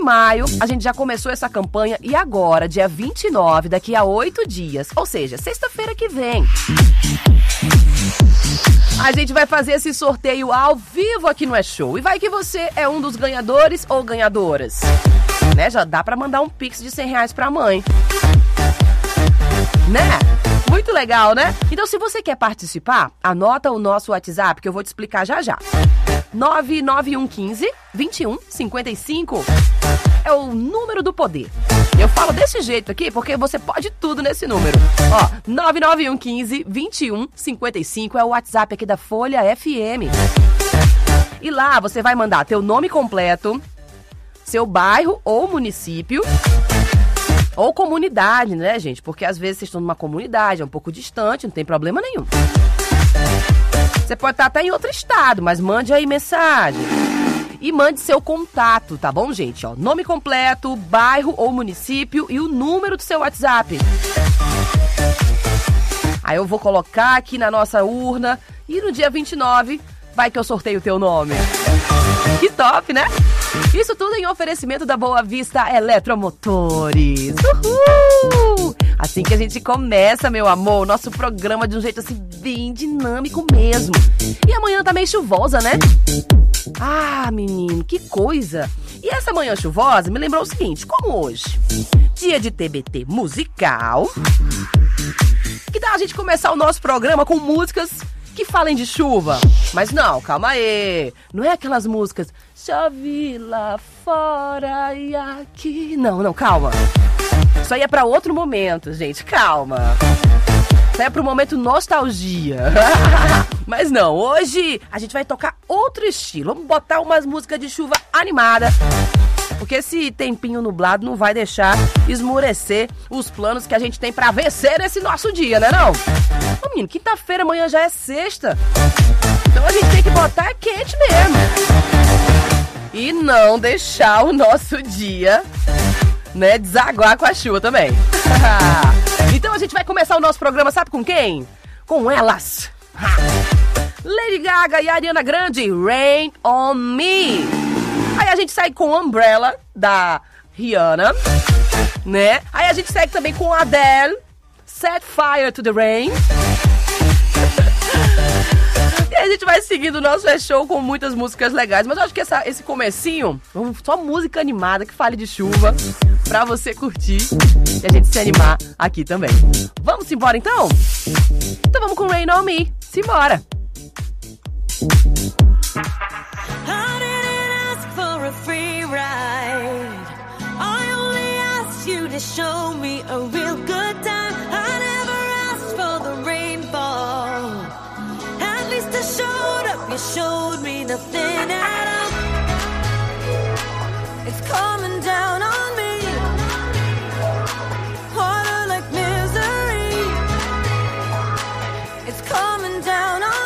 maio, a gente já começou essa campanha e agora, dia 29, daqui a 8 dias, ou seja, sexta-feira que vem, a gente vai fazer esse sorteio ao vivo aqui no É-Show. E vai que você é um dos ganhadores ou ganhadoras, né? Já dá pra mandar um pix de R$100 pra mãe, né? Muito legal, né? Então, se você quer participar, anota o nosso WhatsApp que eu vou te explicar já já. 99115-2155 é o número do poder. Eu falo desse jeito aqui porque você pode tudo nesse número. Ó, 99115-2155 é o WhatsApp aqui da Folha FM. E lá você vai mandar teu nome completo, seu bairro ou município, ou comunidade, né, gente? Porque às vezes vocês estão numa comunidade, é um pouco distante, não tem problema nenhum. Você pode estar até em outro estado, mas mande aí mensagem. E mande seu contato, tá bom, gente? Ó, nome completo, bairro ou município e o número do seu WhatsApp. Aí eu vou colocar aqui na nossa urna e no dia 29 vai que eu sorteio o teu nome. Que top, né? Isso tudo em oferecimento da Boa Vista Eletromotores. Uhul! Assim que a gente começa, meu amor, o nosso programa de um jeito assim bem dinâmico mesmo. E amanhã tá meio chuvosa, né? Ah, menino, que coisa! E essa manhã chuvosa me lembrou o seguinte, como hoje, dia de TBT musical, que tal a gente começar o nosso programa com músicas que falem de chuva? Mas não, calma aí, não é aquelas músicas chove lá fora e aqui... Não, calma. Isso aí é pra outro momento, gente, calma. Isso aí é pro momento nostalgia. Mas não, hoje a gente vai tocar outro estilo. Vamos botar umas músicas de chuva animada, porque esse tempinho nublado não vai deixar esmurecer os planos que a gente tem pra vencer nesse nosso dia, né não? Ô menino, quinta-feira, amanhã já é sexta. Então a gente tem que botar quente mesmo. E não deixar o nosso dia, né, desaguar com a chuva também. Então a gente vai começar o nosso programa, sabe com quem? Com elas. Lady Gaga e Ariana Grande, Rain on Me. Aí a gente segue com Umbrella, da Rihanna, né? Aí a gente segue também com Adele, Set Fire to the Rain. E a gente vai seguindo o nosso show com muitas músicas legais. Mas eu acho que esse comecinho, só música animada que fale de chuva, pra você curtir e a gente se animar aqui também. Vamos embora então? Então vamos com Rain on Me. Simbora! I didn't ask for a free ride. I only asked you to show me a real good time. I never asked for the rainfall. At least I showed up, you showed me nothing at all. It's coming down on me. Water like misery. It's coming down on me.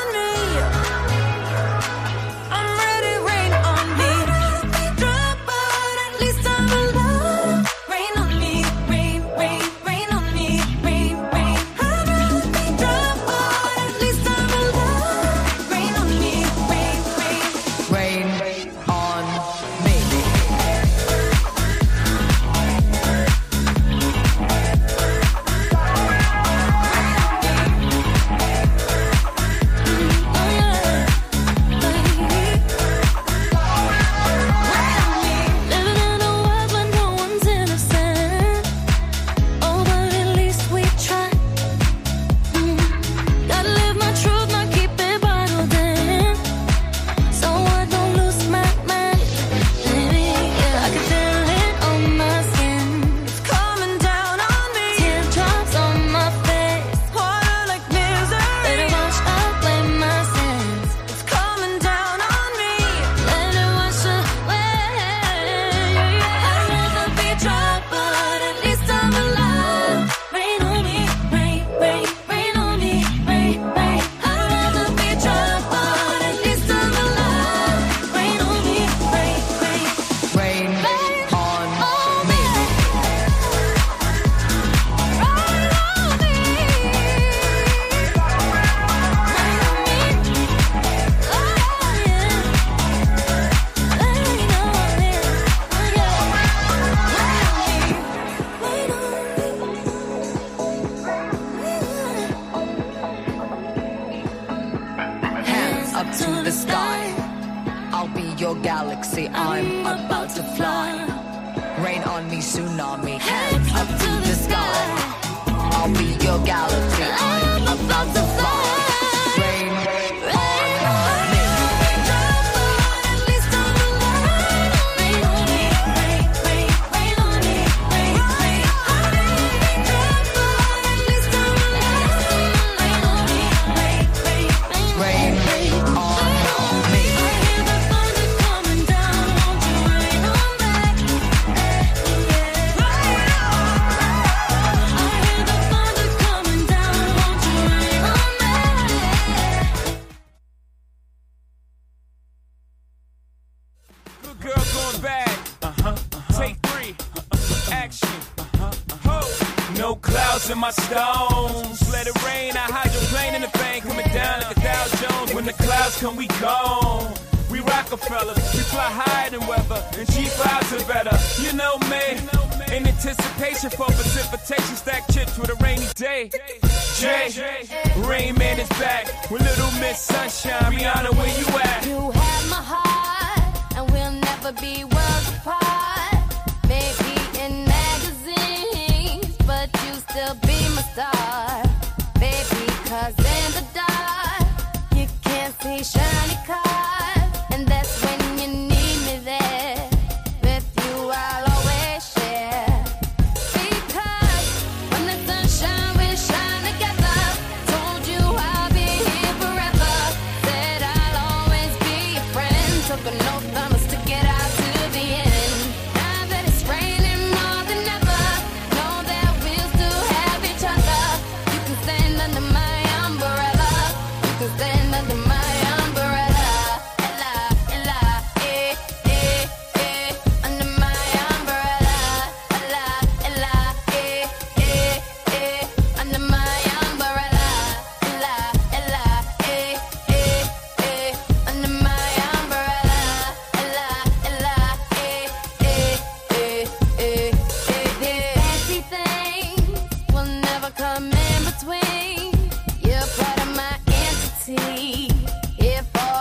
galaxy. I'm about to fly. Rain on me, tsunami, head up to the sky. I'll be your galaxy. I'm about to fly. Rain on me. In my stones, let it rain. I hydroplane in the vein, coming down like a Dow Jones. When the clouds come, we gone. We Rockefellers, we fly higher than weather, and cheap vibes are better. You know me, in anticipation for precipitation, stack chips with a rainy day. Jay, Rain Man is back with Little Miss Sunshine. Rihanna, where you at? You have my heart, and we'll never be worlds apart. Maybe in magazines, but you still be my star, baby, 'cause in the dark, you can't see shiny cars, and that's when you need me there. With you, I'll always share, because when the sunshine, we shine together. Told you I'll be here forever. Said I'll always be your friend. Took an oath, I'ma stick it out to the end. Now that it's raining more than ever, know that we'll still have each other. You can stand under my umbrella. You can stand under my umbrella. Ella, Ella, eh, eh, eh. Under my umbrella. Ella, Ella, eh, eh, eh. Under my umbrella. Ella, Ella, eh, eh, eh. Under my umbrella. Ella, Ella, eh, eh, eh, eh, eh. Fancy things will never come in between. You're part of my entity, here for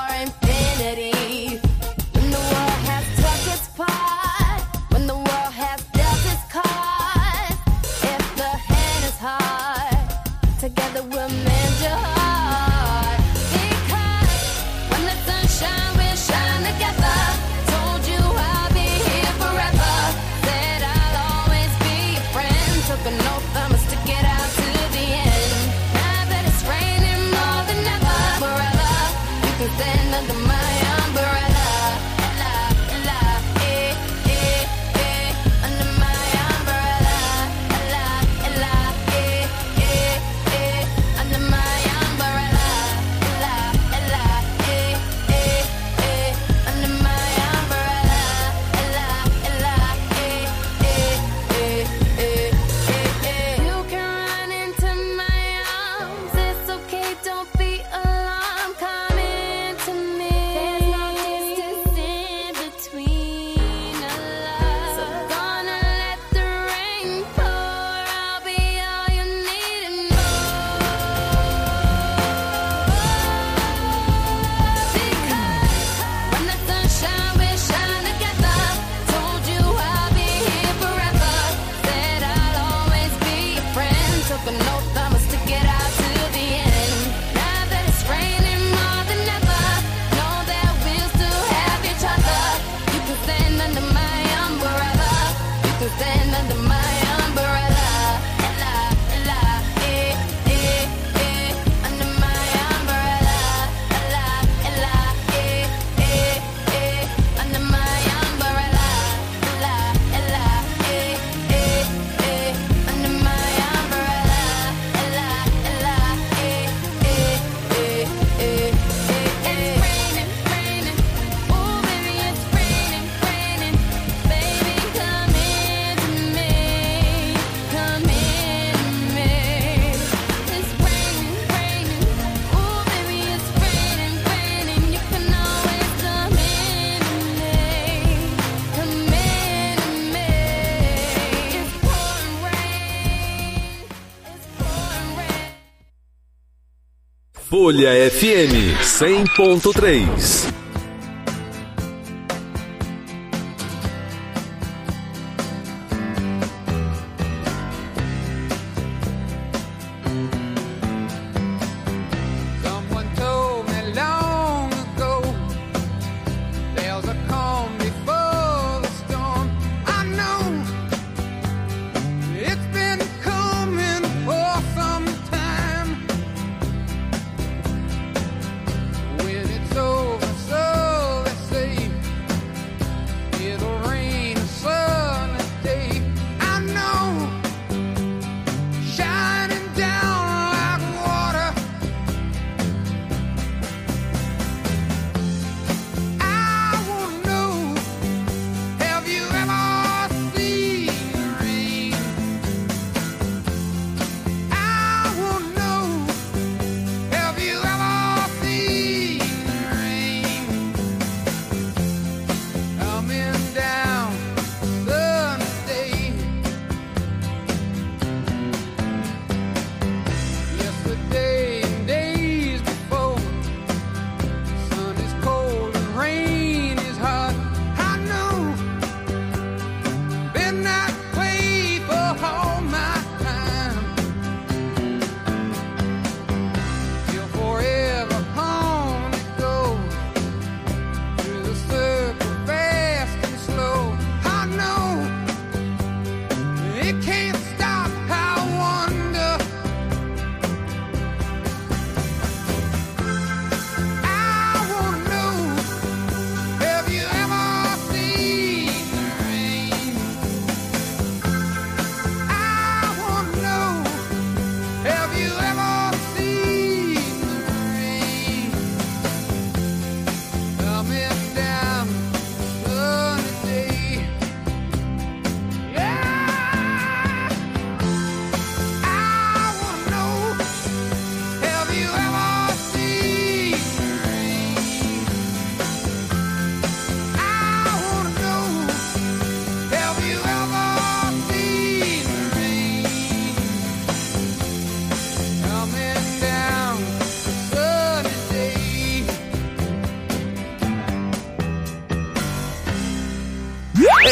infinity. When the world has took its part, when the world has dealt its cards, if the hand is hard, together we'll mend your heart. Because when the sunshine, we'll shine together. Told you I'll be here forever. Said I'll always be your friend. Took an oath, I'ma stick it out to the end. Now that it's raining more than ever, umbrella, you can stand under my umbrella. Ella, Ella, eh, eh, eh. Under my umbrella. Ella, Ella, eh, eh, eh. Under my umbrella. Ella, Ella, eh, eh, eh. Under my umbrella. Ella, Ella, eh, eh, eh, eh, eh. You can run into my arms. It's okay, don't be alarmed. Come into me. There's no distance in between us. So gonna let the rain pour. I'll be all you need and more. Because when the sunshine, we shine together. Told you I'll be here forever. Said I'll always be your friend. Took an oath, I'ma stick it out to the end. Now that it's raining more than ever, know that we'll still have each other. You can stand under my umbrella. You can stand under my umbrella. Ella, Ella, eh, eh, eh. Under my umbrella. Ella, Ella, eh, eh, eh. Under my umbrella. Ella, Ella, eh, eh, eh. Under my umbrella. Ella, Ella, eh, eh, eh, eh, eh. It's raining, raining. Ooh, baby, it's raining, raining. Baby, come into me. Come into me. It's raining, raining. Ooh, baby, it's raining, raining. You can always come into me. Come into me. It's pouring rain. It's pouring rain. Folha FM 100.3.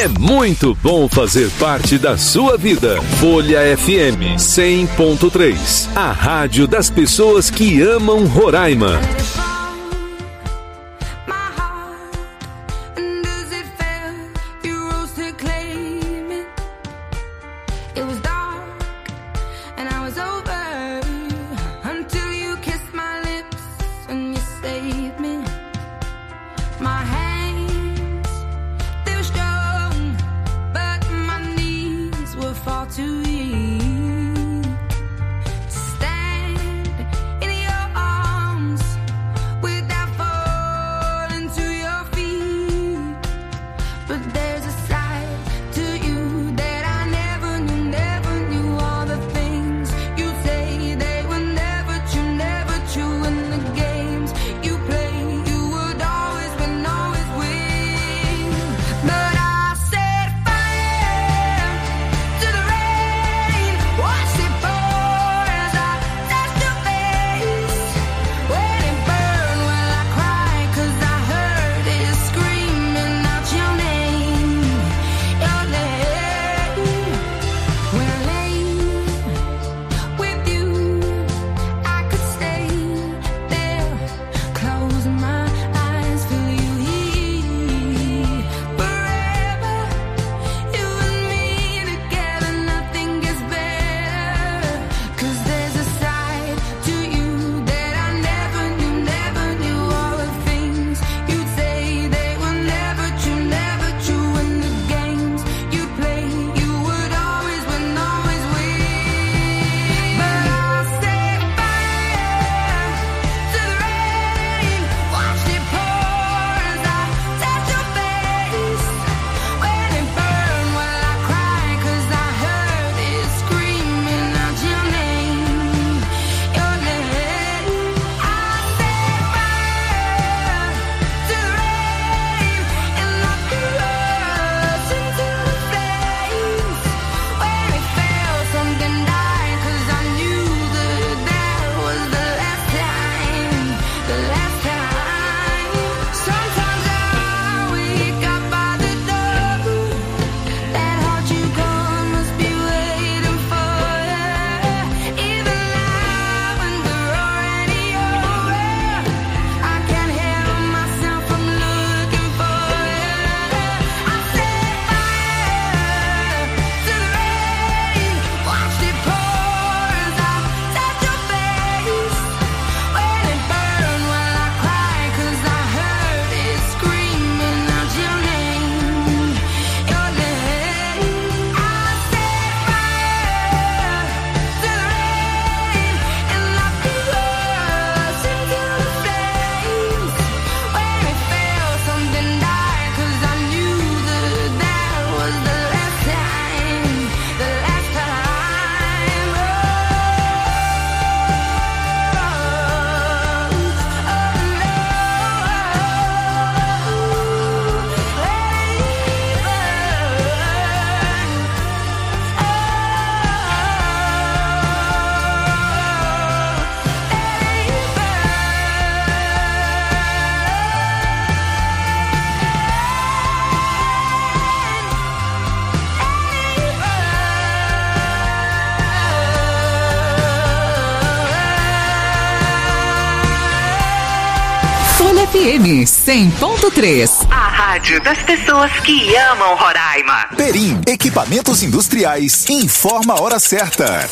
É muito bom fazer parte da sua vida. Folha FM 100.3, a rádio das pessoas que amam Roraima. FM 100.3. A rádio das pessoas que amam Roraima. Perim Equipamentos Industriais informa a hora certa.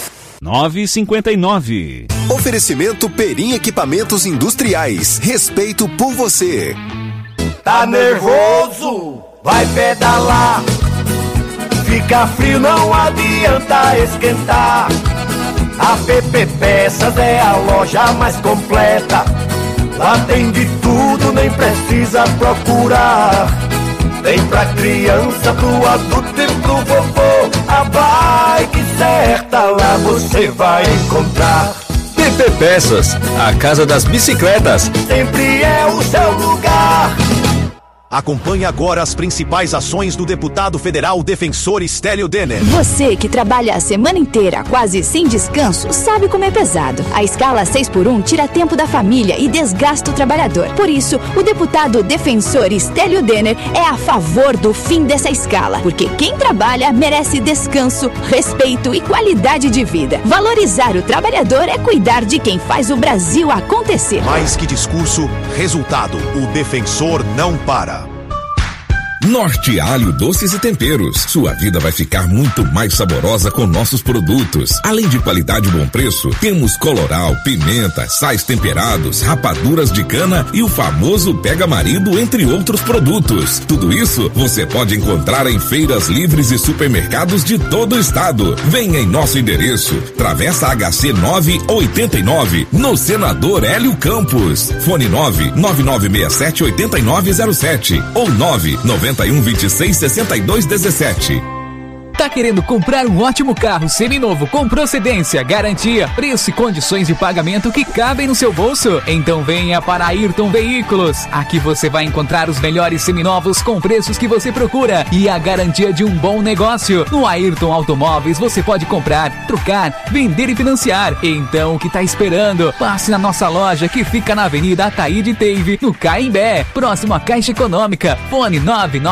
9h59. Oferecimento Perim Equipamentos Industriais. Respeito por você. Tá nervoso? Vai pedalar. Fica frio, não adianta esquentar. A PP Peças é a loja mais completa. Lá tem de tudo, nem precisa procurar. Tem pra criança, pro adulto e pro vovô. A bike certa lá você vai encontrar. PP Peças, a casa das bicicletas. Sempre é o seu lugar. Acompanhe agora as principais ações do deputado federal defensor Stélio Denner. Você que trabalha a semana inteira, quase sem descanso, sabe como é pesado. A escala 6x1 tira tempo da família e desgasta o trabalhador. Por isso, o deputado defensor Stélio Denner é a favor do fim dessa escala, porque quem trabalha merece descanso, respeito e qualidade de vida. Valorizar o trabalhador é cuidar de quem faz o Brasil acontecer. Mais que discurso, resultado. O defensor não para. Norte Alho Doces e Temperos. Sua vida vai ficar muito mais saborosa com nossos produtos. Além de qualidade e bom preço, temos coloral, pimenta, sais temperados, rapaduras de cana e o famoso Pega Marido, entre outros produtos. Tudo isso você pode encontrar em feiras livres e supermercados de todo o estado. Venha em nosso endereço, Travessa HC 989, no Senador Hélio Campos. Fone 99967-8907 ou 99126-6217. Tá querendo comprar um ótimo carro seminovo com procedência, garantia, preço e condições de pagamento que cabem no seu bolso? Então venha para Ayrton Veículos. Aqui você vai encontrar os melhores seminovos com preços que você procura e a garantia de um bom negócio. No Ayrton Automóveis você pode comprar, trocar, vender e financiar. Então o que tá esperando? Passe na nossa loja que fica na Avenida Ataíde Teive, no Caimbé, próximo à Caixa Econômica. Fone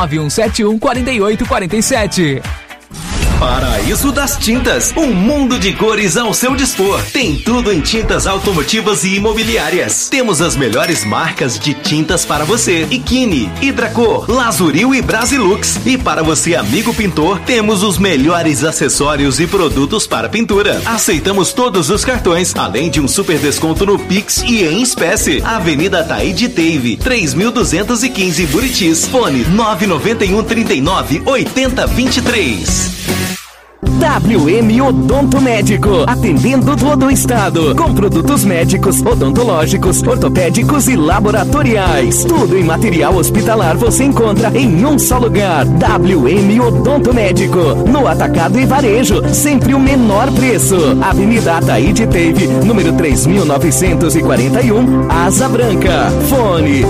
991714847. Paraíso das Tintas, um mundo de cores ao seu dispor. Tem tudo em tintas automotivas e imobiliárias. Temos as melhores marcas de tintas para você: Ikine, Hidracor, Lazuril e Brasilux. E para você, amigo pintor, temos os melhores acessórios e produtos para pintura. Aceitamos todos os cartões, além de um super desconto no Pix e em espécie. Avenida Ataíde Teive, 3215 Buritis. Fone 99139-8023. WM Odonto Médico, atendendo todo o estado, com produtos médicos, odontológicos, ortopédicos e laboratoriais. Tudo em material hospitalar você encontra em um só lugar. WM Odonto Médico, no atacado e varejo, sempre o menor preço. Avenida Ataíde Teive, número 3941, Asa Branca. Fone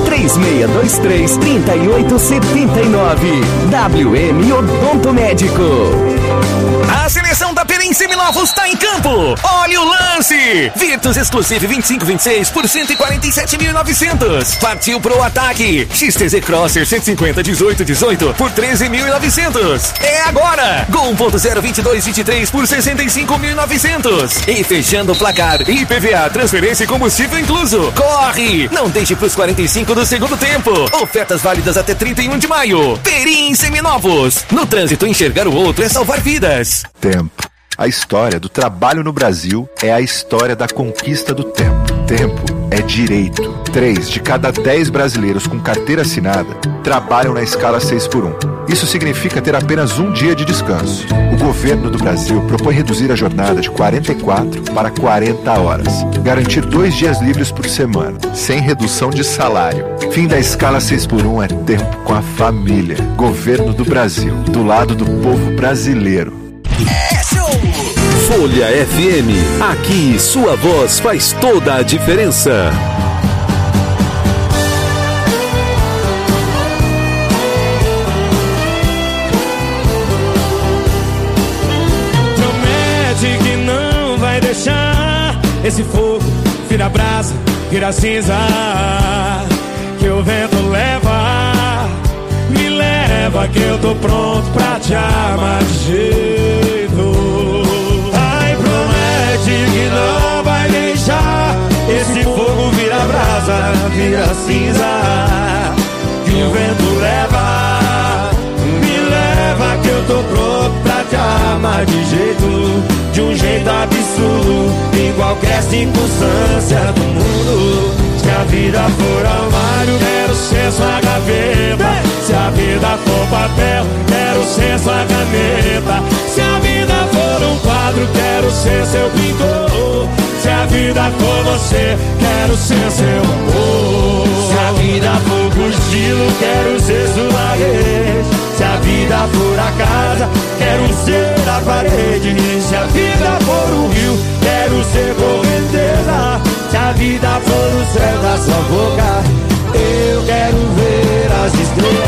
3623-3879. WM Odonto Médico. A seleção da Perim Seminovos está em campo. Olha o lance! Virtus Exclusive 2526 por 147.900. Partiu pro ataque. XTZ Crosser 150 1818 por 13.900. É agora! Gol 1.0 2223 por 65.900. E fechando o placar, IPVA, transferência e combustível incluso. Corre! Não deixe pros 45 do segundo tempo. Ofertas válidas até 31 de maio. Perim Seminovos. No trânsito, enxergar o outro é salvar vidas. Tempo. A história do trabalho no Brasil é a história da conquista do tempo. Tempo é direito. 3 de cada 10 brasileiros com carteira assinada trabalham na escala 6x1. Isso significa ter apenas um dia de descanso. O governo do Brasil propõe reduzir a jornada de 44 para 40 horas. Garantir 2 dias livres por semana, sem redução de salário. Fim da escala 6x1 é tempo com a família. Governo do Brasil, do lado do povo brasileiro. Folha FM, aqui sua voz faz toda a diferença. Promete que não vai deixar esse fogo vira brasa, vira cinza, que o vento leva, me leva, que eu tô pronto pra te amar de jeito. Que não vai deixar esse fogo vira brasa, vira cinza, que o vento leva, me leva, que eu tô pronto pra te amar de um jeito absurdo, em qualquer circunstância do mundo. Se a vida for armário, quero ser sua gaveta. Se a vida for papel, quero ser sua caneta. Se a vida for um quadro, quero ser seu pintor. Se a vida for você, quero ser seu amor. Se a vida for cochilo, quero ser sua rede. Se a vida for a casa, quero ser a parede. Se a vida for um rio, quero ser correnteza. Se a vida for o céu da sua boca, eu quero ver as estrelas.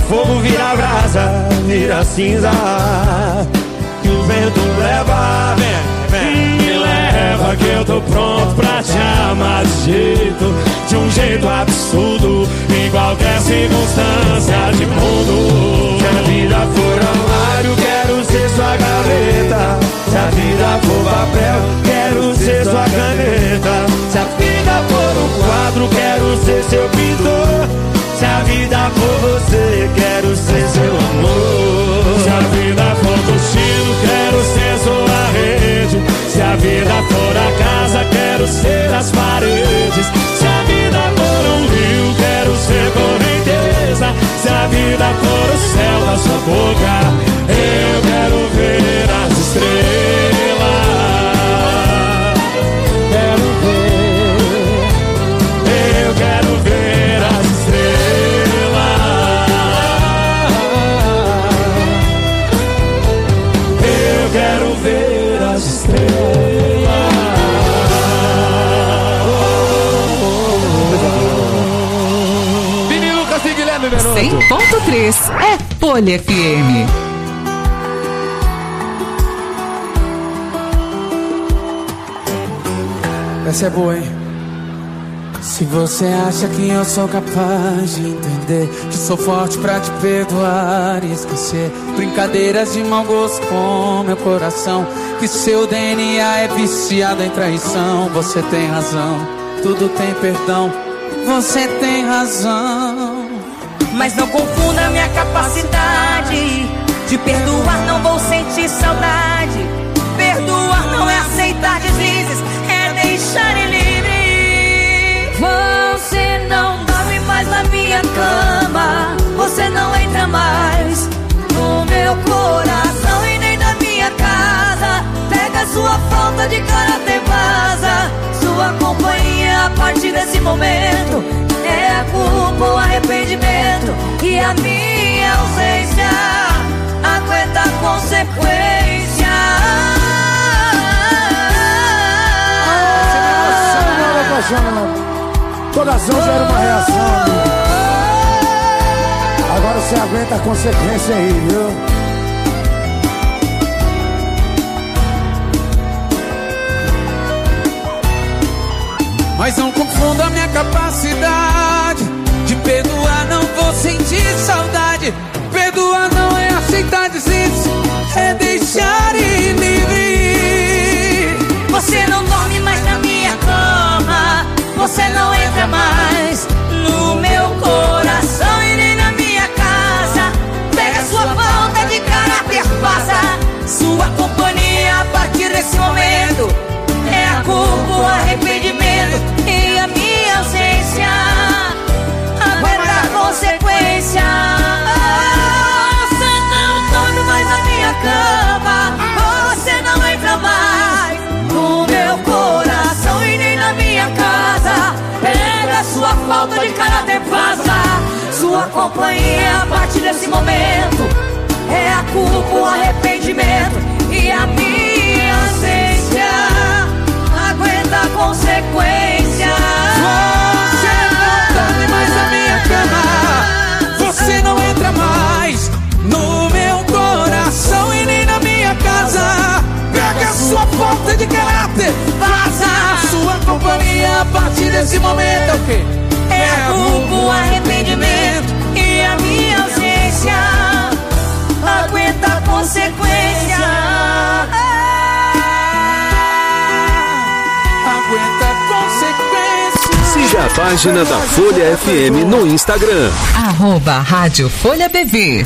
fogo vira brasa, vira cinza. Que o vento leva, vem, me leva. Que eu tô pronto pra te amar de um jeito absurdo, em qualquer circunstância de mundo. Se a vida for armário, quero ser sua gaveta. Se a vida for papel, quero ser sua caneta. Se a vida for um quadro, quero ser seu pintor. Se a vida for você, quero ser seu amor. Se a vida for cochilo, quero ser sua rede. Se a vida for a casa, quero ser as paredes. Se a vida for um rio, quero ser correnteza. Se a vida for o céu da sua boca, eu quero ver as estrelas. Quero ver, eu quero ver as estrelas. Eu quero ver as estrelas. Vini Lucas e Guilherme Menoto. 100.3 é Folha FM. Essa é boa, hein? Se você acha que eu sou capaz de entender que sou forte pra te perdoar e esquecer brincadeiras de mau gosto com meu coração, que seu DNA é viciado em traição, você tem razão, tudo tem perdão, você tem razão. Mas não confunda minha capacidade de perdoar, não vou sentir saudade. Perdoar não é aceitar deslizes, é deixar ele livre. Você não dorme mais na minha cama, você não entra mais no meu coração e nem na minha casa. Pega sua falta de caráter, vaza. Sua companhia a partir desse momento é a culpa, o arrependimento e a minha ausência. Aguenta a consequência. Toda ação gera uma reação, amigo. Agora você aguenta a consequência aí, viu? Mas não confunda a minha capacidade de perdoar, não vou sentir saudade. Perdoar não é aceitar deslizes, é deixar ir livre. Você não dorme mais na minha cama, você não entra mais no meu coração e nem na minha casa. Pega sua falta de caráter, passa. Sua companhia a partir desse momento é a culpa, o arrependimento e a minha ausência. Aguenta a consequência. Você não dorme mais na minha cama, você não entra mais no meu coração e nem na minha casa. Pega sua falta de caráter, vaza. Sua companhia a partir desse momento é a culpa, o arrependimento e a minha ausência. Aguenta a consequência. Você não dorme mais na minha cama, você não entra mais no meu coração e nem na minha casa. Pega sua falta de caráter, vaza. Sua companhia a partir desse momento é o quê? É a culpa, o arrependimento e a minha ausência. Aguenta a consequência. Aguenta a consequência. Siga a página da Folha FM no Instagram. @Rádio Folha BV.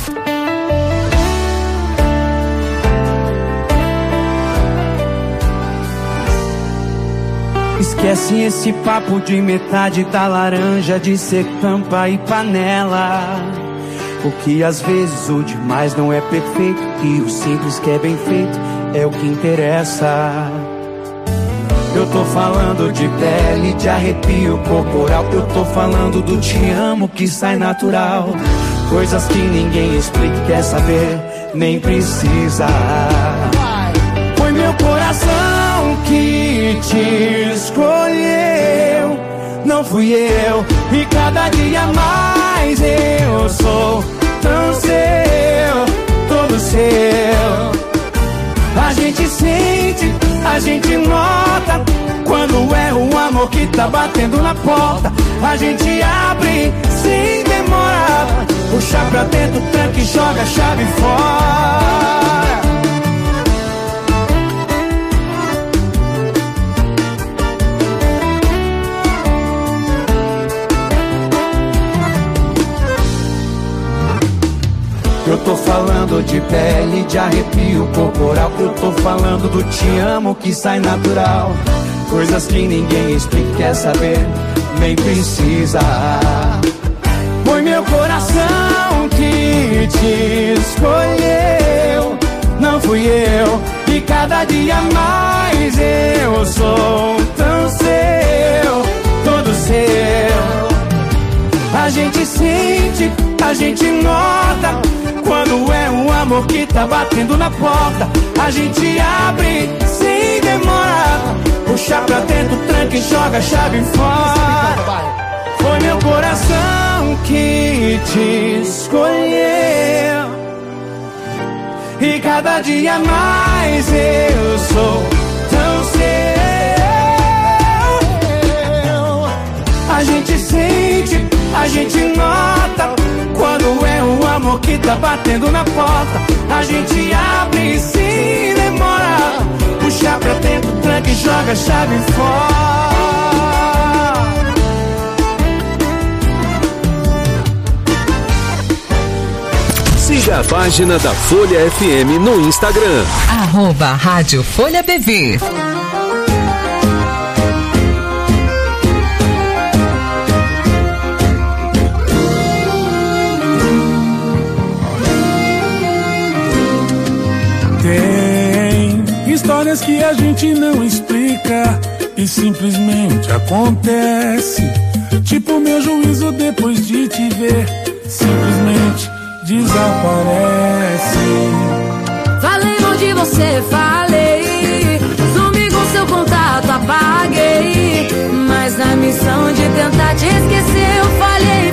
Esquece esse papo de metade da laranja, de ser tampa e panela. Porque às vezes o demais não é perfeito e o simples que é bem feito é o que interessa. Eu tô falando de pele, de arrepio corporal. Eu tô falando do te amo que sai natural. Coisas que ninguém explica, quer saber, nem precisa. Foi meu coração que te escolheu, não fui eu. E cada dia mais eu sou tão todo seu. A gente sente, a gente nota quando é o amor que tá batendo na porta. A gente abre sem demora, puxa pra dentro, tranca e joga a chave fora. Eu tô falando de pele, de arrepio corporal. Eu tô falando do te amo que sai natural. Coisas que ninguém explica, quer saber, nem precisa. Foi meu coração que te escolheu, não fui eu. E cada dia mais eu sou tão seu, todo seu. A gente sente, a gente nota quando é um amor que tá batendo na porta. A gente abre sem demora, puxa pra dentro, tranca e joga a chave fora. Foi meu coração que te escolheu, e cada dia mais eu sou tão seu. A gente sente, a gente nota quando é um amor que tá batendo na porta. A gente abre sem demora, puxa pra dentro, tranca e joga a chave fora. Siga a página da Folha FM no Instagram. Rádio Folha BV. Tem histórias que a gente não explica e simplesmente acontece. Tipo meu juízo depois de te ver, simplesmente desaparece. Falei mal de você, falei. Sumi com seu contato, apaguei. Mas na missão de tentar te esquecer, eu falhei.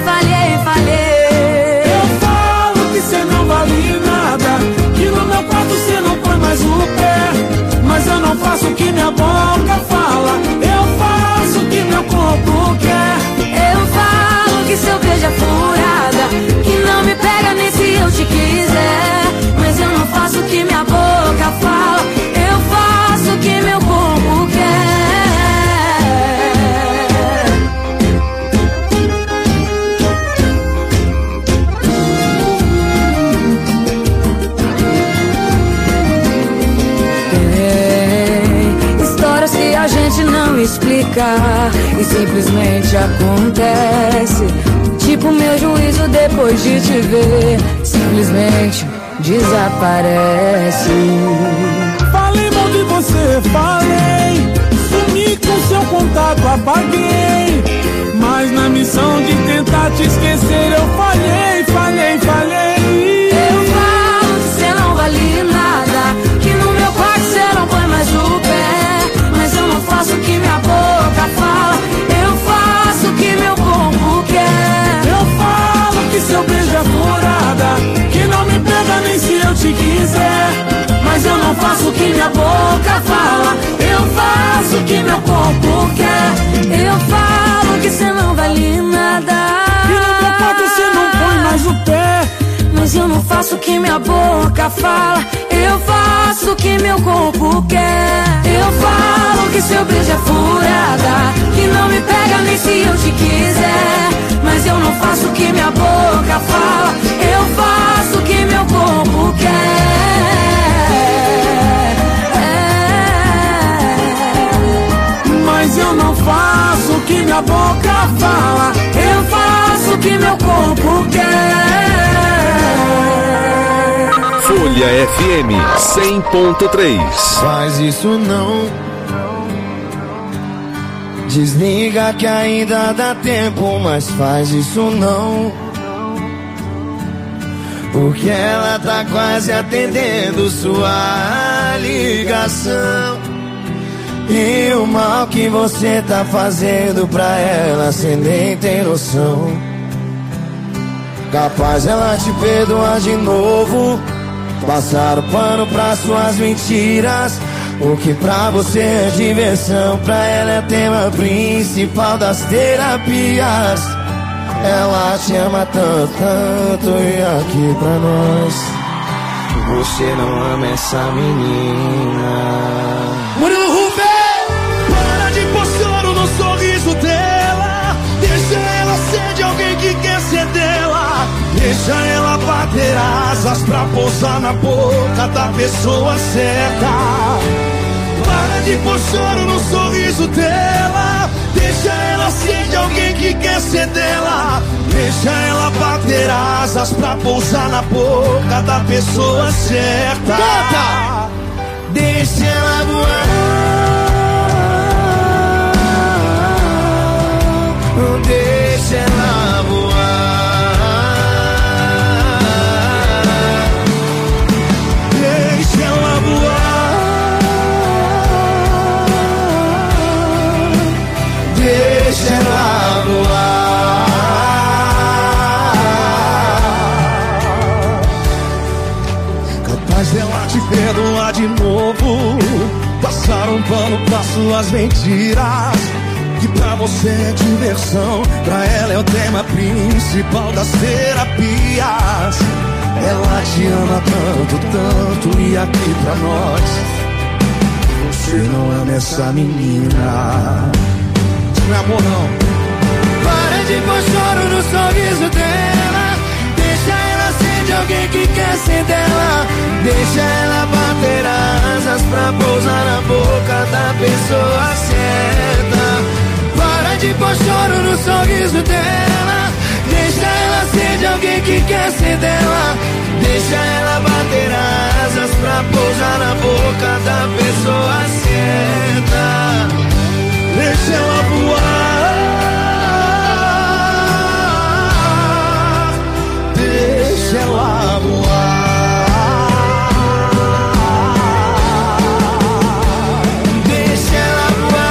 Eu falo que cê não vale nada, que no meu quarto cê não põe mais o pé. Mas eu não faço o que minha boca fala, eu faço o que meu corpo quer. Eu falo que seu beijo é furada, que não me pega nem se eu te quiser. Mas eu não faço o que minha boca fala, eu faço o que meu corpo quer. Tem histórias que a gente não explica e simplesmente acontece. Tipo meu juízo depois de te ver, simplesmente desaparece. Falei mal de você, falei. Sumi com seu contato, apaguei. Mas na missão de tentar te esquecer, eu falhei. Eu falo que cê não vale nada, que no meu quarto cê não põe mais o pé. Mas eu não faço o que minha boca fala, eu faço o que meu corpo quer. Eu falo que seu beijo é furada, que não me pega nem se eu te quiser. Mas eu não faço o que minha boca fala, eu faço o que meu corpo quer. Eu falo que cê não vale nada, e no meu quarto cê não põe mais o pé. mas eu não faço o que minha boca fala, eu faço o que meu corpo quer. Eu falo que seu beijo é furada, que não me pega nem se eu te quiser. Mas eu não faço o que minha boca fala, eu faço o que meu corpo quer. Mas eu não faço o que minha boca fala, eu faço o que meu corpo quer. Folha FM 100.3. Faz isso não. Desliga que ainda dá tempo, mas faz isso não. Porque ela tá quase atendendo sua ligação. E o mal que você tá fazendo pra ela, cê nem tem noção. capaz ela te perdoar de novo. Passar o pano pra suas mentiras. O que pra você é diversão, pra ela é tema principal das terapias. Ela te ama tanto, tanto, e aqui pra nós você não ama essa menina. Murilo Rubem! Para de pôr choro no sorriso dela. Deixa ela ser de alguém que quer ser dela. Deixa ela bater asas pra pousar na boca da pessoa certa. Para de pôr choro no sorriso dela. Deixa ela ser de alguém que quer ser dela. Deixa ela bater asas pra pousar na boca da pessoa certa. Canta! Deixa ela voar. Deixa ela voar. Deixa ela voar. Deixa ela voar. Capaz dela te perdoar de novo. Passar um pano pra suas mentiras. Que pra você é diversão, pra ela é o tema principal das terapias. Ela te ama tanto, tanto, e aqui pra nós você não ama essa menina. Não é amor não. Para de pôr choro no sorriso dela. Deixa ela ser de alguém que quer ser dela. Deixa ela bater asas pra pousar na boca da pessoa certa. Para de pôr choro no sorriso dela. Deixa ela ser de alguém que quer ser dela. Deixa ela bater asas pra pousar na boca da pessoa certa. Deixa ela voar. Deixa ela voar. Deixa ela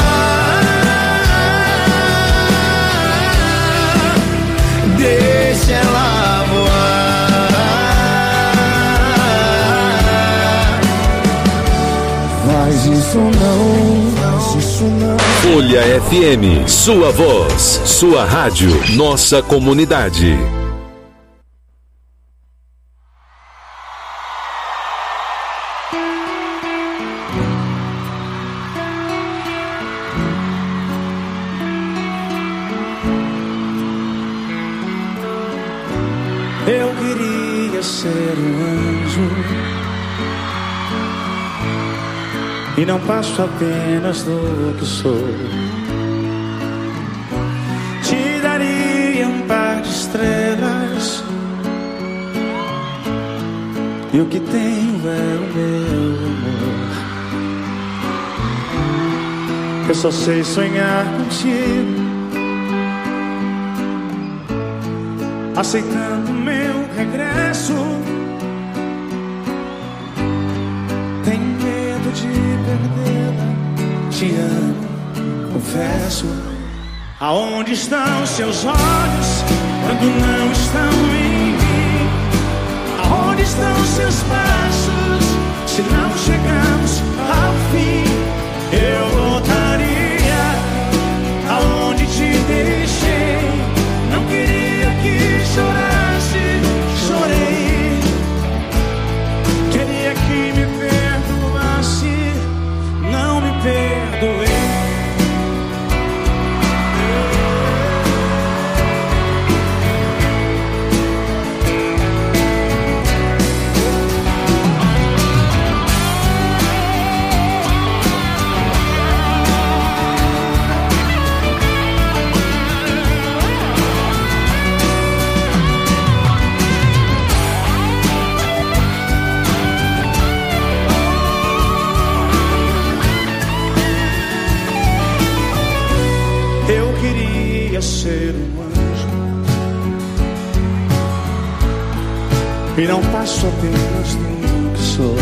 voar. Deixa ela voar. Faz isso não. Faz isso não. Folha FM, sua voz, sua rádio, nossa comunidade. Eu queria ser um anjo e não passo apenas do que sou. Te daria um par de estrelas e o que tenho é o meu amor. Eu só sei sonhar contigo, aceitando meu regresso. Tenho medo de perdê-la. Te amo, confesso. Aonde estão seus olhos quando não estão em mim? Aonde estão seus passos se não chegamos ao fim? Eu voltaria aonde te deixei. Não queria que chorasse, chorei. Queria que me perdoasse, não me perdoei. Ser um anjo e não passo apenas do que sou.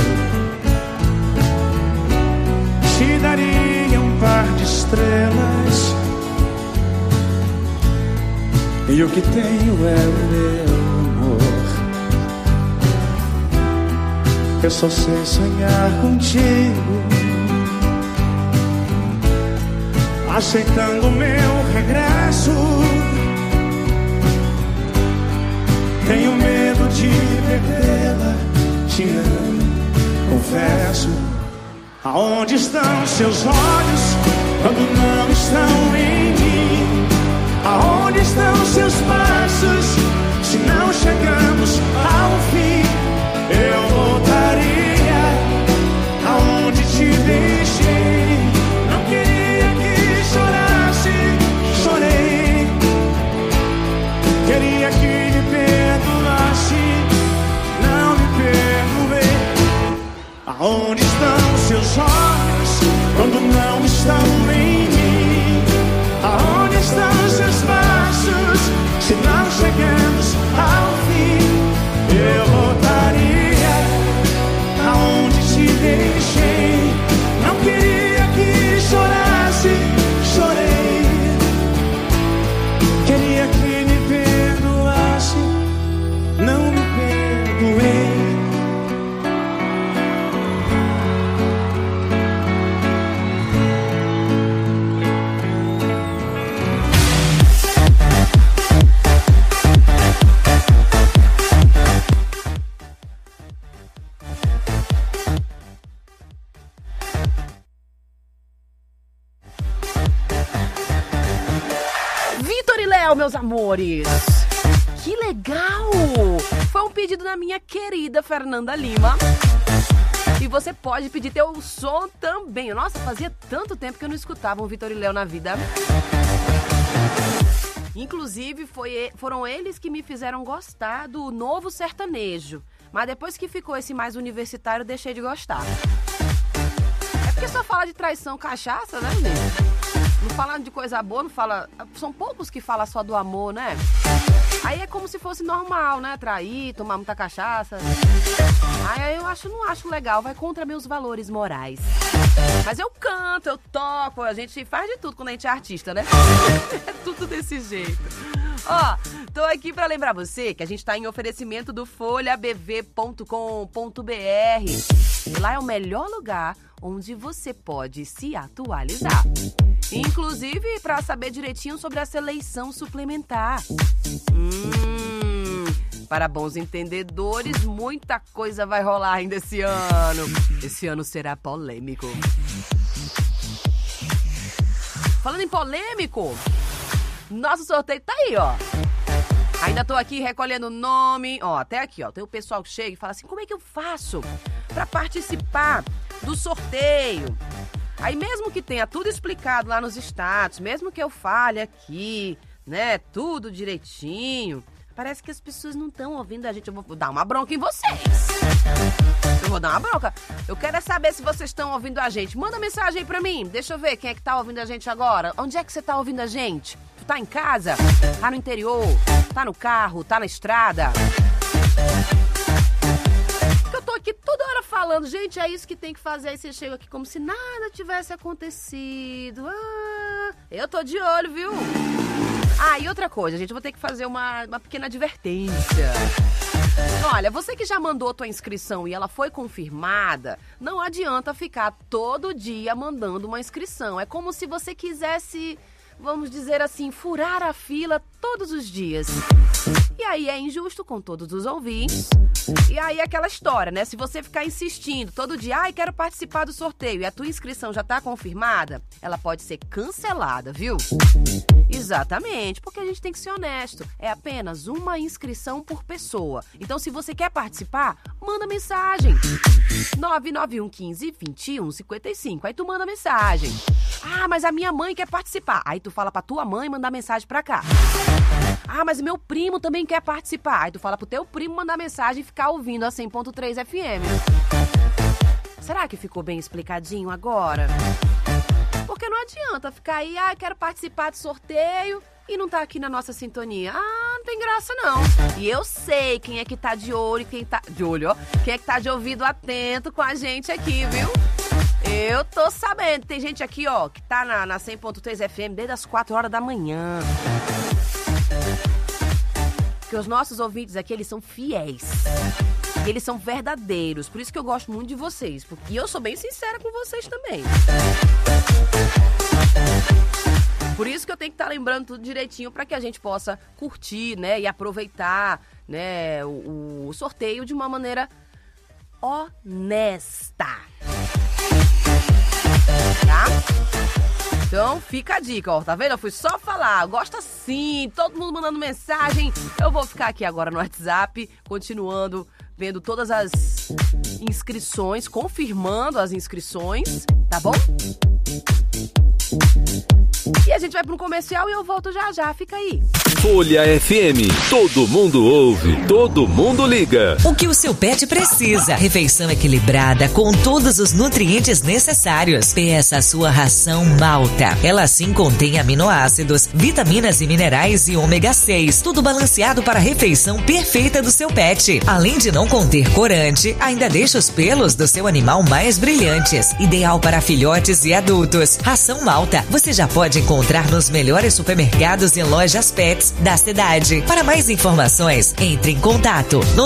Te daria um par de estrelas e o que tenho é o meu amor. Eu só sei sonhar contigo, aceitando meu regresso. Tenho medo de perdê-la, te amo, confesso. Aonde estão seus olhos quando não estão em mim? Aonde estão seus passos se não chegamos ao fim? Eu voltaria aonde te deixei. Não queria que chorasse, chorei. Queria que me perdoasse, não me perdoei. Aonde estão seus olhos quando não estão em mim? Aonde estão seus passos se não chegamos ao fim? Eu voltaria aonde te deixei. Não queria que chorasse, chorei. Queria que me perdoasse, não me perdoei. Meus amores, que legal! Foi um pedido da minha querida Fernanda Lima. E você pode pedir teu som também. Nossa, fazia tanto tempo que eu não escutava um Vitor e Léo na vida. Inclusive, foram eles que me fizeram gostar do novo sertanejo. Mas depois que ficou esse mais universitário, deixei de gostar. É porque só fala de traição, cachaça, né, gente? Não fala de coisa boa, não fala... São poucos que falam só do amor, né? Aí é como se fosse normal, né? Trair, tomar muita cachaça. Aí eu não acho legal, vai contra meus valores morais. Mas eu canto, eu toco, a gente faz de tudo quando a gente é artista, né? É tudo desse jeito. Ó, tô aqui pra lembrar você que a gente tá em oferecimento do folhabv.com.br. E lá é o melhor lugar onde você pode se atualizar. Inclusive para saber direitinho sobre a seleção suplementar. Para bons entendedores, muita coisa vai rolar ainda esse ano. Esse ano será polêmico. Falando em polêmico, nosso sorteio tá aí, ó. Ainda tô aqui recolhendo o nome. Ó, até aqui, ó. Tem o pessoal que chega e fala assim, como é que eu faço para participar do sorteio? Aí mesmo que tenha tudo explicado lá nos status, mesmo que eu fale aqui, né, tudo direitinho, parece que as pessoas não estão ouvindo a gente. Eu vou dar uma bronca em vocês. Eu vou dar uma bronca. Eu quero saber se vocês estão ouvindo a gente. Manda mensagem aí pra mim. Deixa eu ver quem é que tá ouvindo a gente agora. Onde é que você tá ouvindo a gente? Tu tá em casa? Tá no interior? Tá no carro? Tá na estrada? Eu tô aqui toda hora falando, gente, é isso que tem que fazer. Aí você chega aqui como se nada tivesse acontecido. Eu tô de olho, viu? E outra coisa, gente, eu vou ter que fazer uma pequena advertência. Olha, você que já mandou tua inscrição e ela foi confirmada, não adianta ficar todo dia mandando uma inscrição. É como se você quisesse, vamos dizer assim, furar a fila todos os dias. E aí é injusto com todos os ouvintes. E aí é aquela história, né? Se você ficar insistindo todo dia, quero participar do sorteio, e a tua inscrição já tá confirmada, ela pode ser cancelada, viu? Exatamente, porque a gente tem que ser honesto. É apenas uma inscrição por pessoa. Então, se você quer participar, manda mensagem. 991 15 21 55. Aí tu manda mensagem. Mas a minha mãe quer participar. Aí tu fala pra tua mãe mandar mensagem pra cá. Mas meu primo também quer participar. Aí tu fala pro teu primo mandar mensagem e ficar ouvindo a 100.3 FM. Será que ficou bem explicadinho agora? Porque não adianta ficar aí, quero participar do sorteio e não tá aqui na nossa sintonia. Não tem graça não. E eu sei quem é que tá de olho, quem é que tá de ouvido atento com a gente aqui, viu? Eu tô sabendo. Tem gente aqui, ó, que tá na 100.3 FM desde as 4 horas da manhã. Porque os nossos ouvintes aqui, eles são fiéis. E eles são verdadeiros. Por isso que eu gosto muito de vocês. E eu sou bem sincera com vocês também. Por isso que eu tenho que estar lembrando tudo direitinho para que a gente possa curtir, né? E aproveitar, né, o sorteio de uma maneira honesta. Tá? Então fica a dica, ó, tá vendo? Eu fui só falar, gosta sim, todo mundo mandando mensagem. Eu vou ficar aqui agora no WhatsApp, continuando, vendo todas as inscrições, confirmando as inscrições, tá bom? E a gente vai para um comercial e eu volto já, fica aí. Folha FM, todo mundo ouve, todo mundo liga. O que o seu pet precisa? Refeição equilibrada com todos os nutrientes necessários. Peça a sua ração Malta. Ela sim contém aminoácidos, vitaminas e minerais e ômega 6. Tudo balanceado para a refeição perfeita do seu pet. Além de não conter corante, ainda deixa os pelos do seu animal mais brilhantes. Ideal para filhotes e adultos. Ração Malta, você já pode encontrar nos melhores supermercados e lojas pets da cidade. Para mais informações, entre em contato no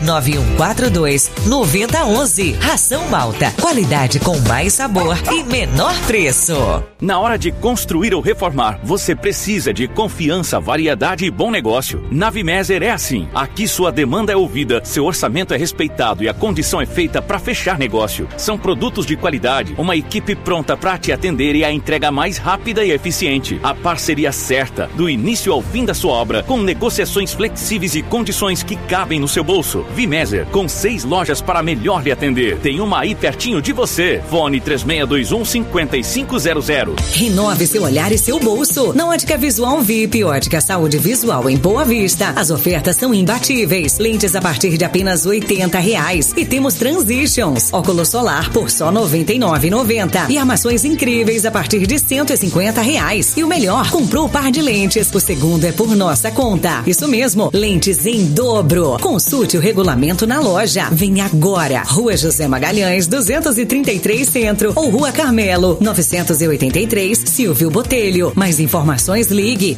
99142-9011. Ração Malta, qualidade com mais sabor e menor preço. Na hora de construir ou reformar, você precisa de confiança, variedade e bom negócio. Na Vimeser é assim. Aqui sua demanda é ouvida, seu orçamento é respeitado e a condição é feita para fechar negócio. São produtos de qualidade, uma equipe pronta para te atender e a entrega mais rápida e eficiente. A parceria certa, do início ao fim da sua obra, com negociações flexíveis e condições que cabem no seu bolso. Vimeser, com 6 lojas para melhor lhe atender. Tem uma aí pertinho de você. Fone 3621-5500. Renove seu olhar e seu bolso. Na Ótica Visual VIP, Ótica Saúde Visual em Boa Vista. As ofertas são imbatíveis. Lentes a partir de apenas R$80. E temos Transitions. Óculos solar por só R$99,90. E armações incríveis a partir de R$150. E o melhor, comprou o par de lentes. O segundo é por nossa conta. Isso mesmo, lentes em dobro. Consulte o regulamento na loja. Vem agora. Rua José Magalhães, 233 Centro. Ou Rua Carmelo, 983, Silvio Botelho. Mais informações, ligue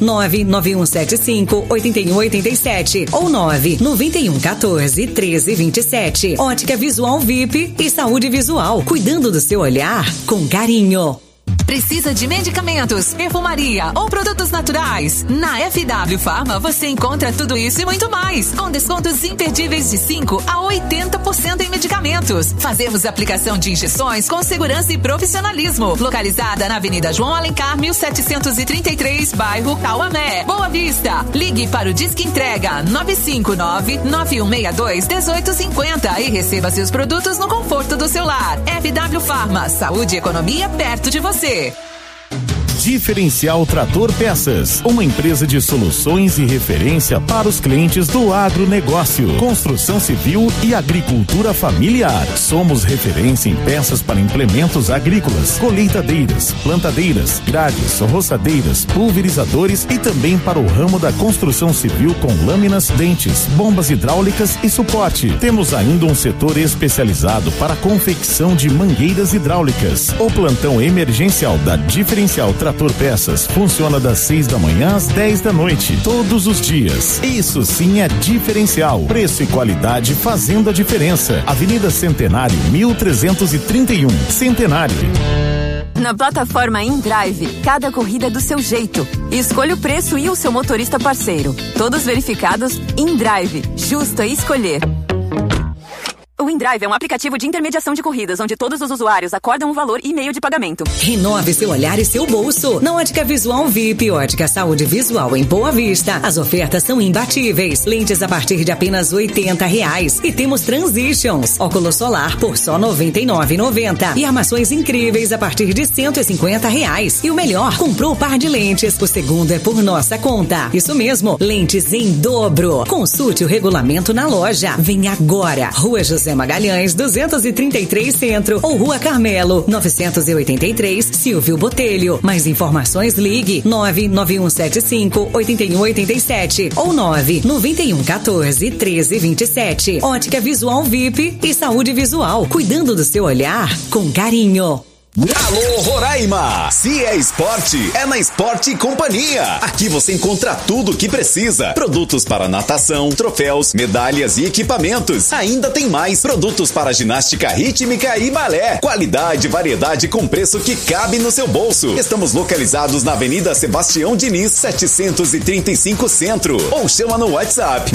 99175-8187 ou 99114-1327. Ótica Visual VIP e Saúde Visual. Cuidando do seu olhar com carinho. Precisa de medicamentos, perfumaria ou produtos naturais? Na FW Pharma você encontra tudo isso e muito mais, com descontos imperdíveis de 5 a 80% em medicamentos. Fazemos aplicação de injeções com segurança e profissionalismo. Localizada na Avenida João Alencar, 1733, bairro Cauamé, Boa Vista. Ligue para o Disque Entrega 959-9162-1850 e receba seus produtos no conforto do seu lar. FW Pharma, saúde e economia perto de você. Diferencial Trator Peças, uma empresa de soluções e referência para os clientes do agronegócio, construção civil e agricultura familiar. Somos referência em peças para implementos agrícolas, colheitadeiras, plantadeiras, grades, roçadeiras, pulverizadores e também para o ramo da construção civil com lâminas, dentes, bombas hidráulicas e suporte. Temos ainda um setor especializado para a confecção de mangueiras hidráulicas. O plantão emergencial da Diferencial Trator Peças funciona das 6 da manhã às 10 da noite, todos os dias. Isso sim é diferencial. Preço e qualidade fazendo a diferença. Avenida Centenário, 1331, Centenário. Na plataforma InDrive, cada corrida é do seu jeito. Escolha o preço e o seu motorista parceiro. Todos verificados, InDrive. Justo é escolher. O InDrive é um aplicativo de intermediação de corridas, onde todos os usuários acordam um valor e meio de pagamento. Renove seu olhar e seu bolso. Na Ótica Visual VIP, Ótica Saúde Visual em Boa Vista. As ofertas são imbatíveis. Lentes a partir de apenas R$80. E temos Transitions. Óculos solar por só R$99,90. E armações incríveis a partir de R$150. E o melhor, comprou o par de lentes. O segundo é por nossa conta. Isso mesmo, lentes em dobro. Consulte o regulamento na loja. Vem agora. Rua José Magalhães, 233 Centro ou Rua Carmelo, 983, Silvio Botelho. Mais informações, ligue 99175-8187 ou 99114-1327. Ótica Visual VIP e Saúde Visual, cuidando do seu olhar com carinho. Alô Roraima! Se é esporte, é na Esporte Companhia. Aqui você encontra tudo o que precisa. Produtos para natação, troféus, medalhas e equipamentos. Ainda tem mais produtos para ginástica rítmica e balé. Qualidade e variedade com preço que cabe no seu bolso. Estamos localizados na Avenida Sebastião Diniz, 735 Centro. Ou chama no WhatsApp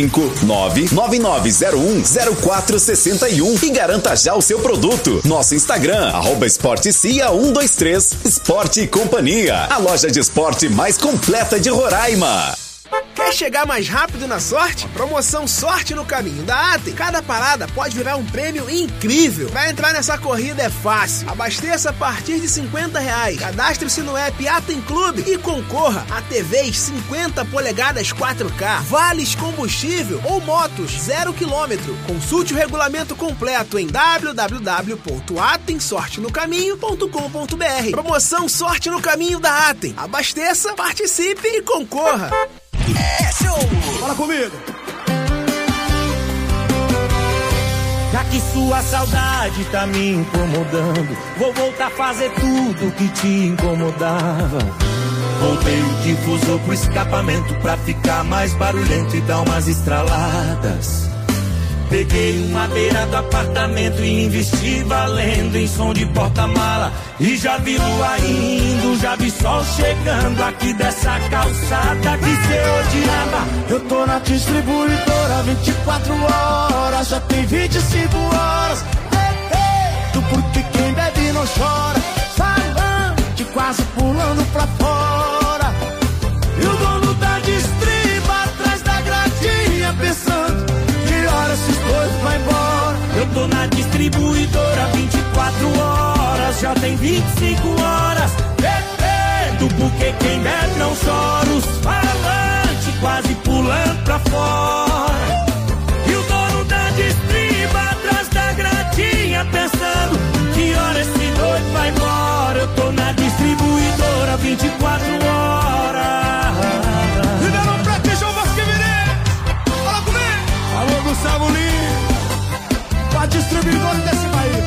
95999010461 e garanta já o seu produto. Nosso Instagram, @esportecia123. Esporte Companhia, a loja de esporte mais completa de Roraima. Quer chegar mais rápido na sorte? A promoção Sorte no Caminho da Atem. Cada parada pode virar um prêmio incrível. Vai entrar nessa corrida é fácil. Abasteça a partir de R$50. Cadastre-se no app Atem Clube e concorra a TVs 50 polegadas 4K, vales combustível ou motos 0 km. Consulte o regulamento completo em www.atemsortenocaminho.com.br. Promoção Sorte no Caminho da Atem. Abasteça, participe e concorra. É show! Fala comigo! Já que sua saudade tá me incomodando, vou voltar a fazer tudo que te incomodava. Voltei o difusor pro escapamento pra ficar mais barulhento e dar umas estraladas. Peguei uma beira do apartamento e investi valendo em som de porta-mala. E já vi lua indo, já vi sol chegando aqui dessa calçada que cê odiava. Eu tô na distribuidora 24 horas, já tem 25 horas. Do porque quem bebe não chora, falante quase pulando pra fora. E o dono da distriba atrás da gradinha pensando, esses dois vai embora. Eu tô na distribuidora 24 horas, já tem 25 horas. Bebendo porque quem bebe não chora. Os falantes quase pulando pra fora. E o dono da distriba atrás da gradinha pensando, que hora esse doido vai embora. Eu tô na distribuidora 24 horas. Libera pra ti, João Vasquevirê. Fala comigo. Alô, Gustavo Lima, pra distribuidor desse país.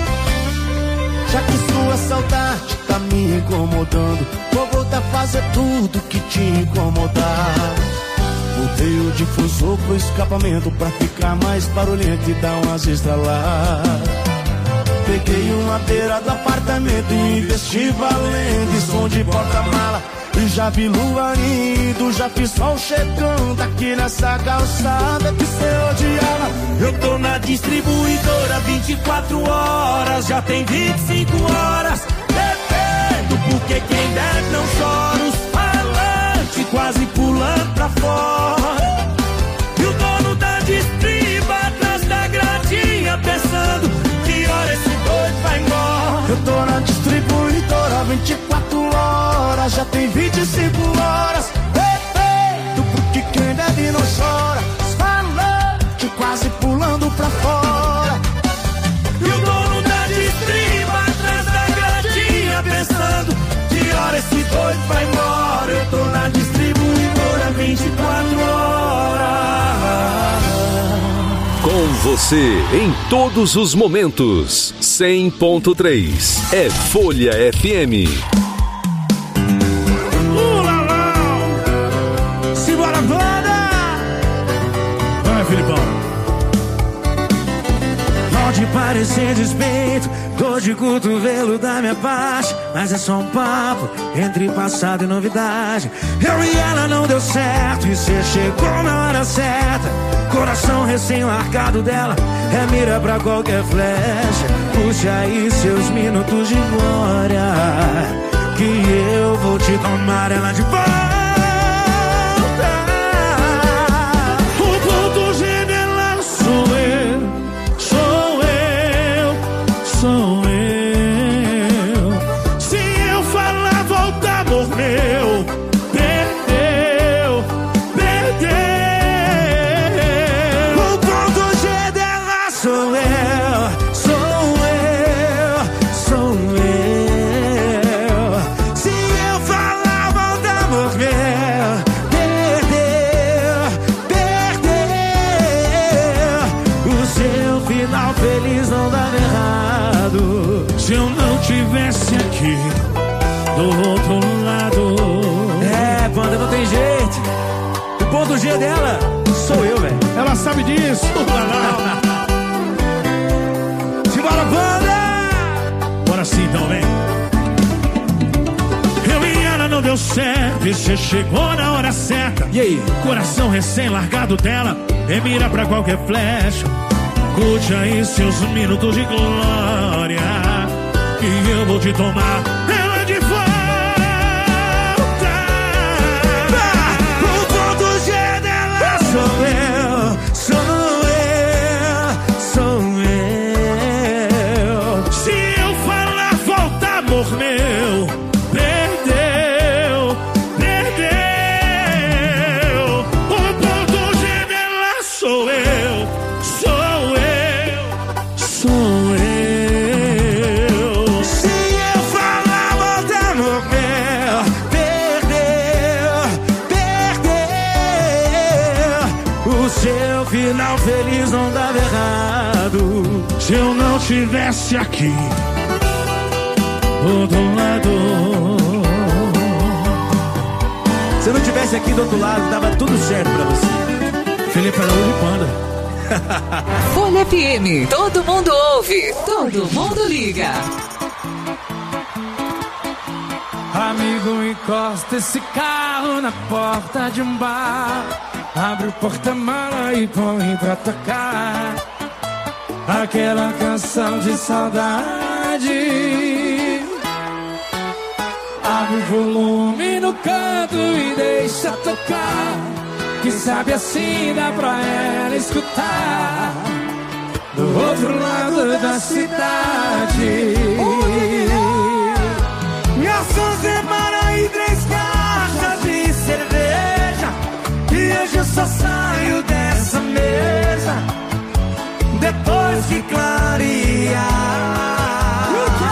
Já que sua saudade tá me incomodando, vou voltar a fazer tudo que te incomodava. Botei o difusor pro escapamento pra ficar mais barulhento e dar umas estraladas. Peguei uma beira do apartamento e investi valendo em som de porta-mala. E já vi lua indo, já vi sol chegando aqui nessa calçada que cê odiava. Eu tô na distribuidora 24 horas, já tem 25 horas. Bebendo porque quem bebe não chora. Os falantes quase pulando pra fora. E o dono da distriba atrás da gradinha pensando, que hora esse doido vai embora. Eu tô na distribuidora 24 horas, já tem 25 horas. Do porque quem bebe não chora. Falante quase pulando pra fora. E o dono da distriba atrás da gradinha pensando, que hora esse doido vai embora. Eu tô na distribuidora 24 horas. Com você em todos os momentos. 100.3 é Folha FM. Simbora, banda! Vai, Filipão. Pode parecer despeito, dor de cotovelo da minha parte, mas é só um papo entre passado e novidade. Eu e ela não deu certo e cê chegou na hora certa. Coração recém-largado dela é mira pra qualquer flecha. Puxe aí seus minutos de glória, que eu vou te tomar ela de volta. O ponto G dela sou eu, sou eu, sou eu. Se eu falar volta, amor meu, perdeu, perdeu. Sou eu, sou eu, sou eu. Se eu falar, volta, amor meu. ela sabe disso. Simbora, banda! Bora sim, então, vem. Eu e ela não deu certo e você chegou na hora certa. E aí? Coração recém-largado dela, remira pra qualquer flecha. Curte aí seus minutos de glória, e eu vou te tomar ela de volta. O ponto G dela sou eu, sou eu. Se eu falar volta, amor meu, perdeu. O ponto G dela sou eu. Se eu falar, volta, morreu. Perdeu. O seu final feliz não dava errado se eu não tivesse aqui do outro lado. Se eu não tivesse aqui do outro lado, dava tudo certo pra você. Felipe Araújo e Panda. Folha FM, todo mundo ouve, todo mundo liga. Amigo, encosta esse carro na porta de um bar. Abre o porta-mala e põe pra tocar aquela canção de saudade. Abre o volume no canto e deixa tocar, que sabe assim dá pra ela escutar do outro lado da cidade. Garçom, separa aí 3 caixas de cerveja, e hoje eu só saio dessa mesa depois que clarear.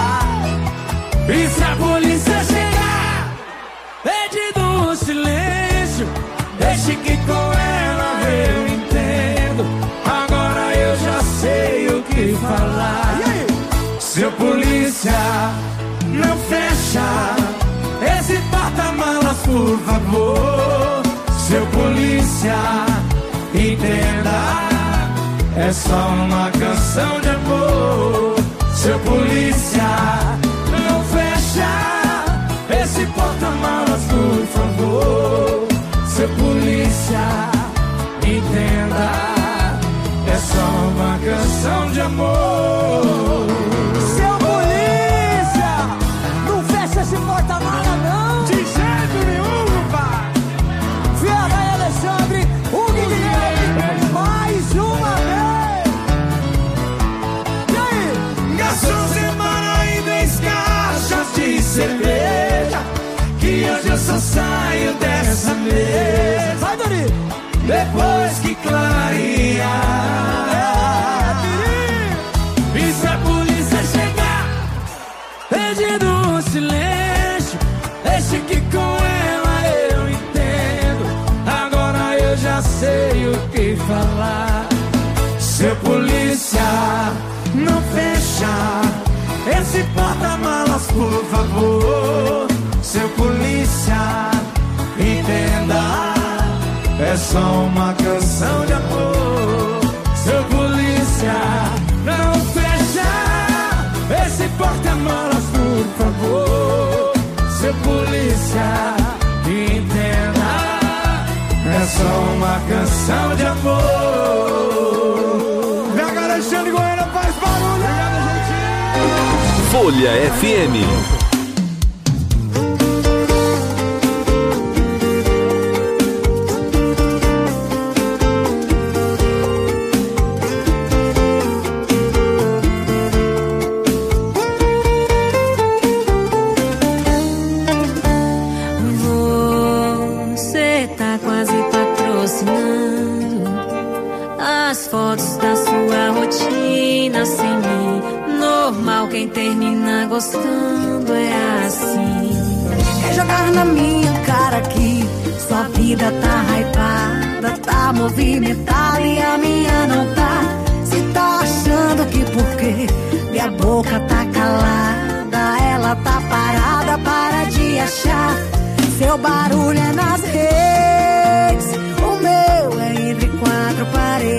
E se a polícia chegar pedindo um silêncio, deixe que com ela eu entendo. Agora eu já sei o que falar. Seu polícia, não fecha esse porta-malas, por favor. Seu polícia, entenda, é só uma canção de amor. Seu polícia, não fecha esse porta-malas, por favor. Seu polícia, entenda, é só uma canção de amor. Seu polícia, não fecha esse porta-mala não. De jeito nenhum, pai. Fiada e Alexandre, o Guilherme, mais uma vez. E aí? Garçom, separa aí 3 caixas de cerveja, que hoje eu só saio dessa mesa. Vai, Dori! Depois que clarear. E se a polícia chegar pedindo um silêncio, deixe que com ela eu entendo. Agora eu já sei o que falar. Seu polícia, não fecha esse porta-malas, por favor. Seu polícia, entenda, é só uma canção de amor. Seu polícia, não fecha esse porta-malas, por favor. Seu polícia, entenda, é só uma canção de amor. Vem agora, Alexandre Goiânia, faz barulho! Folha FM. Você tá quase patrocinando as fotos da sua rotina sem mim. Normal, quem termina gostando é assim. É jogar na minha cara que sua vida tá hypada, tá movimentada e a minha não tá. Se tá achando que porque minha boca tá calada, ela tá parada, para de achar. Seu barulho é nas redes, o meu é entre 4 paredes.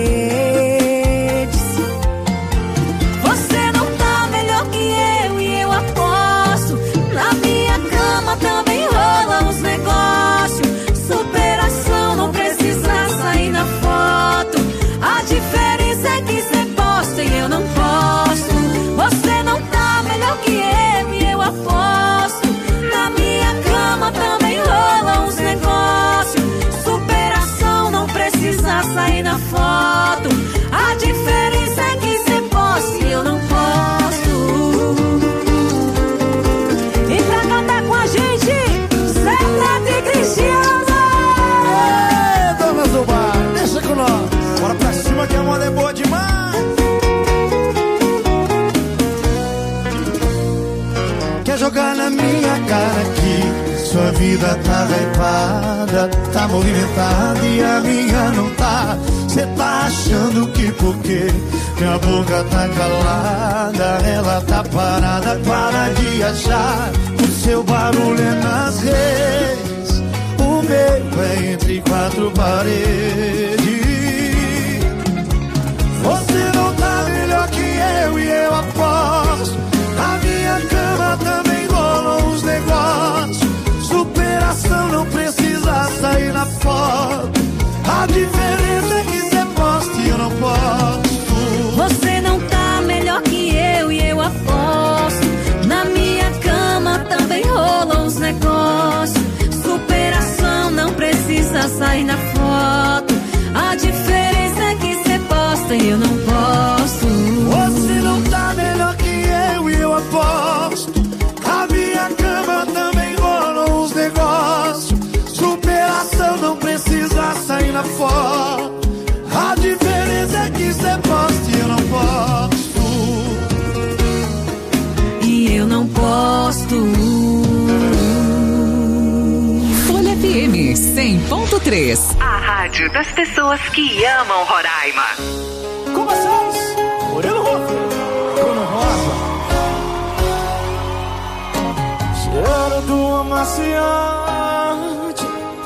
vida tá hypada, tá movimentada e a minha não tá. Cê tá achando que porque minha boca tá calada, ela tá parada, para de achar. O seu barulho é nas redes, o meu é entre quatro paredes. Você não tá melhor que eu e eu aposto. Na minha cama também rolam uns negócios. Superação não precisa sair na foto. A diferença é que cê posta e eu não posto. Você não tá melhor que eu e eu aposto. Na minha cama também rolam uns negócios. Superação não precisa sair na foto. A diferença é que cê posta e eu não posto. Você não tá melhor que eu e eu aposto. A minha cama também rolam uns negócios. Superação não precisa sair na foto. A diferença é que cê posta e eu não posto. E eu não posto. Folha FM 100.3. A rádio das pessoas que amam Roraima. Com vocês, Murilo Ruff, Bruno Rosa. Cheiro do amaciante.